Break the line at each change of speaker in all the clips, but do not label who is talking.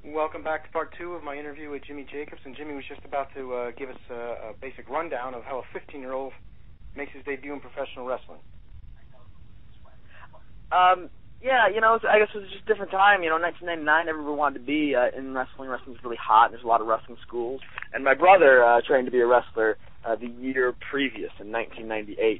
Welcome back to part two of my interview with Jimmy Jacobs. And Jimmy was just about to give us a basic rundown of how a 15-year-old makes his debut in professional wrestling.
Yeah, I guess it was just a different time. 1999, everyone wanted to be in wrestling. Wrestling was really hot. There's a lot of wrestling schools. And my brother trained to be a wrestler the year previous, in 1998.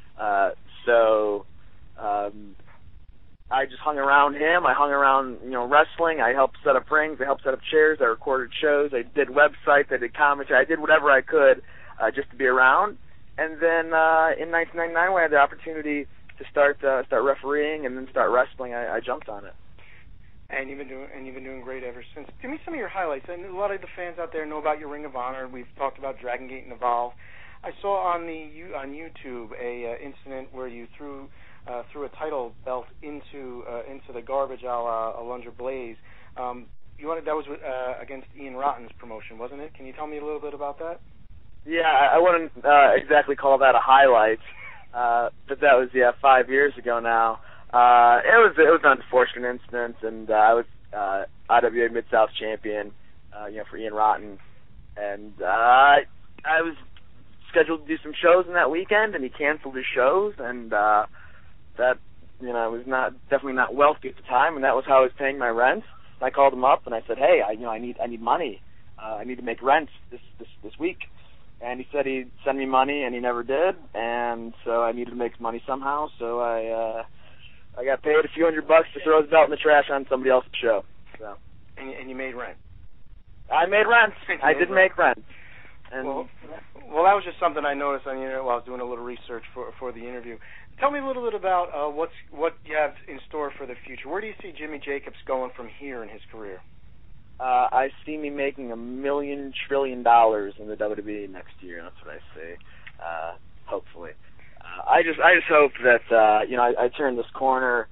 I just hung around him. I hung around, wrestling. I helped set up rings. I helped set up chairs. I recorded shows. I did websites. I did commentary. I did whatever I could just to be around. And then in 1999, when I had the opportunity to start refereeing and then start wrestling, I jumped on it.
And you've been doing great ever since. Give me some of your highlights. And a lot of the fans out there know about your Ring of Honor. We've talked about Dragon Gate and Evolve. I saw on YouTube a incident where you threw a title belt into the garbage a la Lunger Blaze. That was against Ian Rotten's promotion, wasn't it? Can you tell me a little bit about that?
Yeah, I wouldn't exactly call that a highlight, but that was 5 years ago now. It was an unfortunate incident, and I was IWA Mid-South champion, for Ian Rotten, and I was scheduled to do some shows in that weekend, and he canceled his shows, and that was definitely not wealthy at the time, and that was how I was paying my rent. I called him up and I said, "Hey, I need money. I need to make rent this week." And he said he'd send me money, and he never did. And so I needed to make money somehow. So I got paid a few $100 to throw his belt in the trash on somebody else's show. So.
And you made rent.
I made rent. I did make rent. And
well, that was just something I noticed on the internet while I was doing a little research for the interview. Tell me a little bit about what you have in store for the future. Where do you see Jimmy Jacobs going from here in his career?
I see me making $1 million trillion in the WWE next year. That's what I see. Hopefully, I just hope that I turn this corner.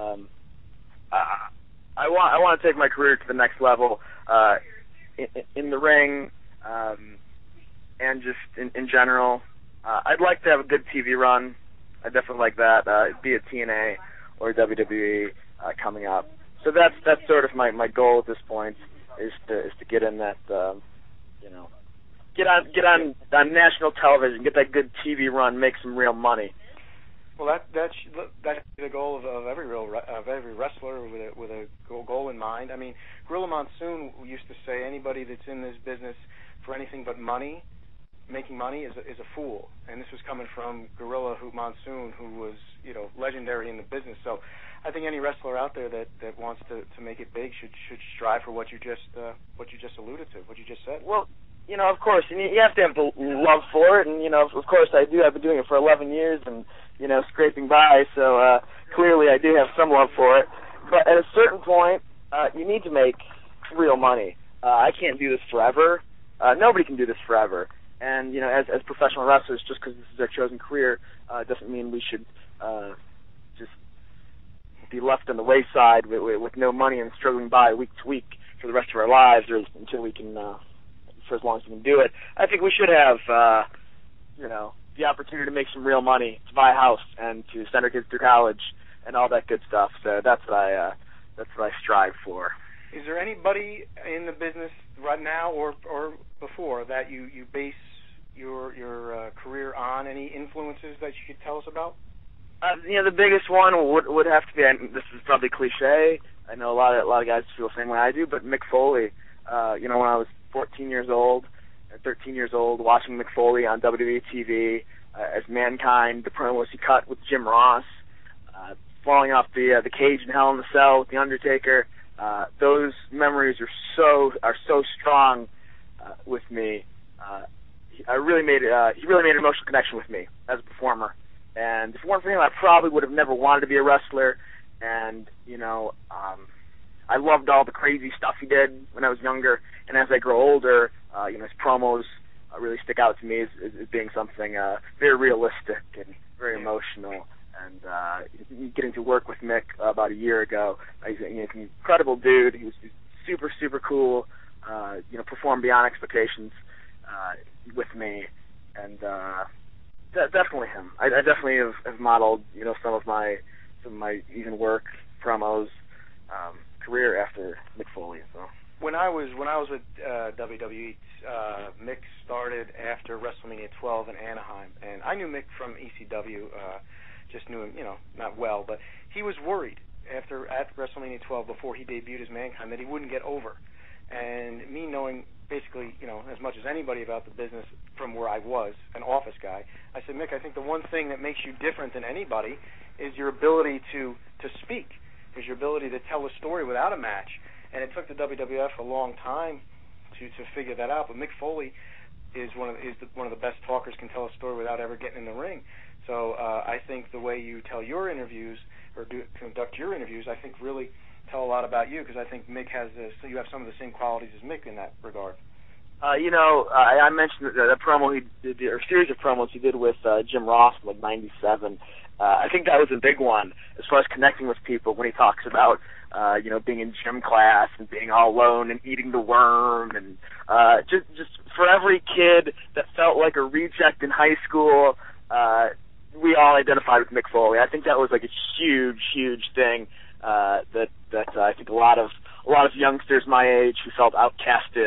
I want to take my career to the next level in the ring, and just in general. I'd like to have a good TV run. I definitely like that. Be it TNA or WWE coming up. So that's sort of my goal at this point is to get in that get on national television, get that good TV run, make some real money.
Well, that's the goal of every wrestler with a goal in mind. I mean, Gorilla Monsoon used to say anybody that's in this business for anything but money, making money, is a fool. And this was coming from Gorilla Monsoon, who was legendary in the business. So I think any wrestler out there that wants to make it big should strive for what you just alluded to, what you just said.
Well, of course, and you have to have the love for it, and of course I do. I've been doing it for 11 years, and scraping by. So clearly I do have some love for it. But at a certain point, you need to make real money. I can't do this forever. Nobody can do this forever. And as professional wrestlers, just because this is our chosen career, doesn't mean we should just be left on the wayside with no money and struggling by week to week for the rest of our lives, or until we can, for as long as we can do it. I think we should have, the opportunity to make some real money, to buy a house, and to send our kids through college, and all that good stuff. So that's what I strive for.
Is there anybody in the business right now or before that you base your career on? Any influences that you could tell us about?
The biggest one would have to be, and this is probably cliche, I know a lot of guys feel the same way I do, but Mick Foley. When I was 14 years old, 13 years old, watching Mick Foley on WWE TV as Mankind, the promos he cut with Jim Ross, falling off the cage in Hell in the Cell with The Undertaker. Those memories are so strong with me. He really made an emotional connection with me as a performer. And if it weren't for him, I probably would have never wanted to be a wrestler. And I loved all the crazy stuff he did when I was younger. And as I grow older, his promos really stick out to me as being something very realistic and very emotional. And getting to work with Mick about a year ago, he's an incredible dude. He was super, super cool. Performed beyond expectations with me, and definitely him. I definitely have modeled some of my even work promos career after Mick Foley. So
when I was with WWE, Mick started after WrestleMania 12 in Anaheim, and I knew Mick from ECW. Just knew him, not well, but he was worried at WrestleMania 12 before he debuted as Mankind that he wouldn't get over. And me knowing basically, as much as anybody about the business from where I was, an office guy, I said, Mick, I think the one thing that makes you different than anybody is your ability to speak, is your ability to tell a story without a match. And it took the WWF a long time to figure that out. But Mick Foley is one of the best talkers, can tell a story without ever getting in the ring. So I think the way you tell your interviews or conduct your interviews, I think really tell a lot about you, because I think Mick has so you have some of the same qualities as Mick in that regard.
I mentioned the promo he did, or series of promos he did with Jim Ross in like '97. I think that was a big one as far as connecting with people when he talks about being in gym class and being all alone and eating the worm, and just for every kid that felt like a reject in high school, we all identified with Mick Foley. I think that was like a huge thing that I think a lot of youngsters my age who felt outcasted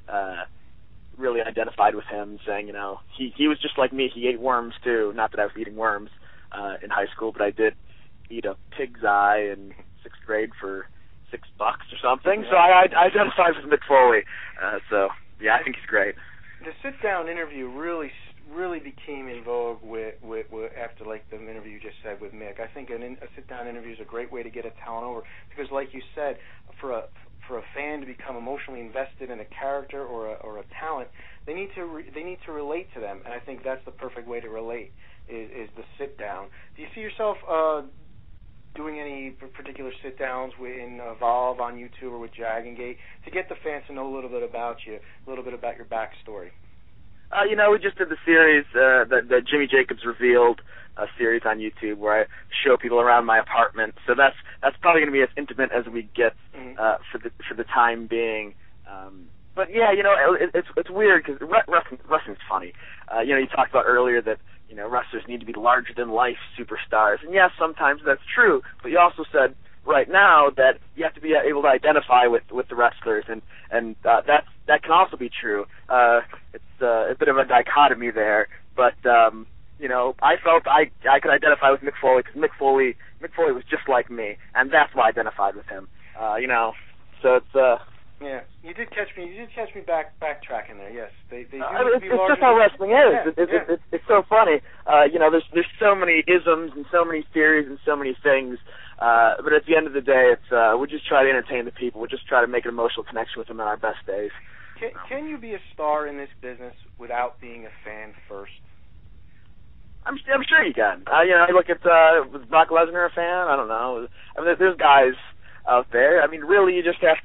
really identified with him, saying, he was just like me. He ate worms too. Not that I was eating worms in high school, but I did eat a pig's eye in 6th grade for $6 or something. So I identified with Mick Foley. So yeah, I think he's great.
The sit-down interview really became in vogue with after like the interview you just said with Mick. I think a sit-down interview is a great way to get a talent over, because like you said, for a fan to become emotionally invested in a character or a talent, they need to relate to them, and I think that's the perfect way to relate is the sit-down. Do you see yourself doing any particular sit-downs in Evolve on YouTube or with Dragon Gate to get the fans to know a little bit about you, a little bit about your backstory?
We just did the series that Jimmy Jacobs revealed, a series on YouTube where I show people around my apartment. So that's probably going to be as intimate as we get for the time being. But yeah, it's weird because wrestling's funny. You talked about earlier that wrestlers need to be larger than life superstars, and yes, sometimes that's true. But you also said right now that you have to be able to identify with the wrestlers, and that can also be true. It's a bit of a dichotomy there, but I felt I could identify with Mick Foley because Mick Foley was just like me, and that's why I identified with him. So it's
yeah, you did catch me backtracking there. Yes,
it's just how wrestling is.
Yeah,
it's so funny. There's so many isms and so many theories and so many things. But at the end of the day, it's we just try to entertain the people. We just try to make an emotional connection with them on our best days.
Can you be a star in this business without being a fan first?
I'm sure you can. I look at was Brock Lesnar a fan? I don't know. I mean, there's guys out there. I mean, really, you just have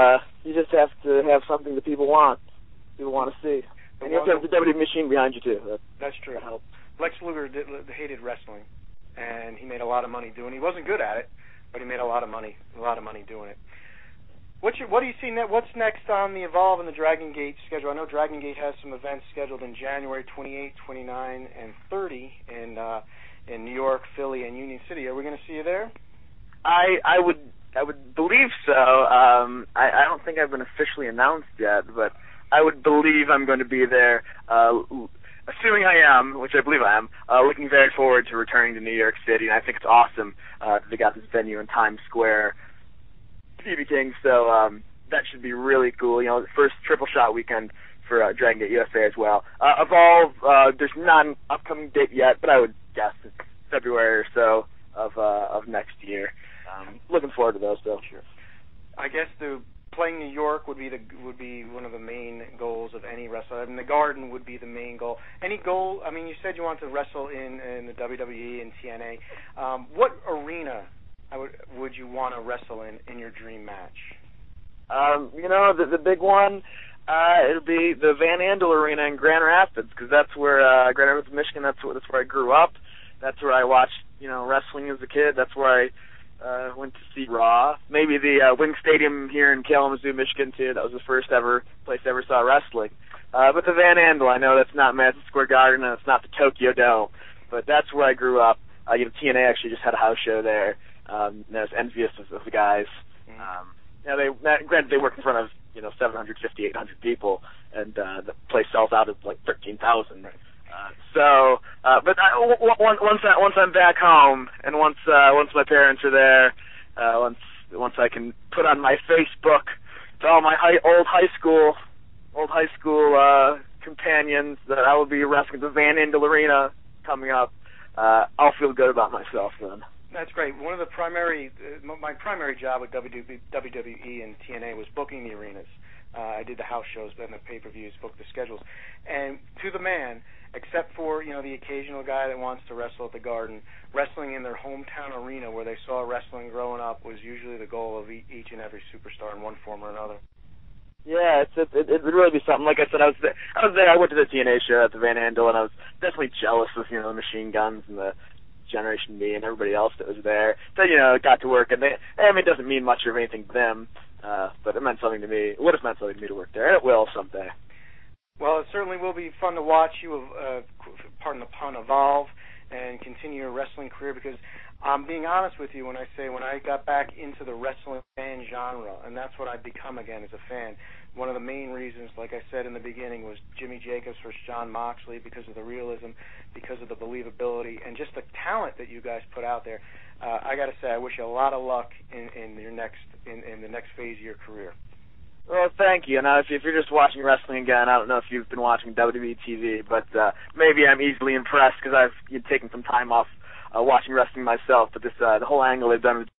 to have something that people want to see. And you have to have the WWE machine behind you too.
That's true. That helps. Lex Luger hated wrestling, and he made a lot of money doing it. He wasn't good at it, but he made a lot of money doing it. What do you see next? What's next on the Evolve and the Dragon Gate schedule? I know Dragon Gate has some events scheduled in January 28, 29, and 30 in New York, Philly, and Union City. Are we going to see you there?
I would believe so. I don't think I've been officially announced yet, but I would believe I'm going to be there. Assuming I am, which I believe I am, looking very forward to returning to New York City, and I think it's awesome that they got this venue in Times Square, TV King, so that should be really cool. The first triple shot weekend for Dragon Gate USA as well. Evolve, there's not an upcoming date yet, but I would guess it's February or so of next year. Looking forward to those, though.
Sure. I guess playing New York would be one of the main goals of any wrestler. I mean, the Garden would be the main goal. Any goal? I mean, you said you want to wrestle in the WWE and TNA. What arena would you want to wrestle in your dream match?
The big one, it'll be the Van Andel Arena in Grand Rapids, because that's where Grand Rapids, Michigan. That's where I grew up. That's where I watched wrestling as a kid. That's where I went to see Raw. Maybe the Wing Stadium here in Kalamazoo, Michigan, too. That was the first place I ever saw wrestling. But the Van Andel, I know that's not Madison Square Garden, and it's not the Tokyo Dome, but that's where I grew up. TNA actually just had a house show there. And I was envious of the guys. Granted, they work in front of 750, 800 people, and the place sells out at like 13,000.
Right.
But once I'm back home, and once my parents are there, once I can put on my Facebook to all my old high school companions that I will be wrestling at the Van Andel Arena coming up, I'll feel good about myself then.
That's great. One of the my primary job with WWE and TNA was booking the arenas. I did the house shows and the pay-per-views, booked the schedules, and to the man, except for the occasional guy that wants to wrestle at the Garden, wrestling in their hometown arena where they saw wrestling growing up was usually the goal of each and every superstar in one form or another.
Yeah, it would really be something. Like I said, I was there. I went to the TNA show at the Van Andel, and I was definitely jealous of the Machine Guns and the Generation Me and everybody else that was there. So got to work, and it doesn't mean much or anything to them, but it meant something to me. It would have meant something to me to work there, and it will someday.
Well, it certainly will be fun to watch you, pardon the pun, evolve and continue your wrestling career, because I'm being honest with you when I say when I got back into the wrestling fan genre, and that's what I've become again as a fan, one of the main reasons, like I said in the beginning, was Jimmy Jacobs versus Jon Moxley, because of the realism, because of the believability, and just the talent that you guys put out there. I got to say, I wish you a lot of luck in your next in the next phase of your career.
Well, thank you. And if you're just watching wrestling again, I don't know if you've been watching WWE TV, but maybe I'm easily impressed because I've taken some time off watching wrestling myself. But the whole angle they've done with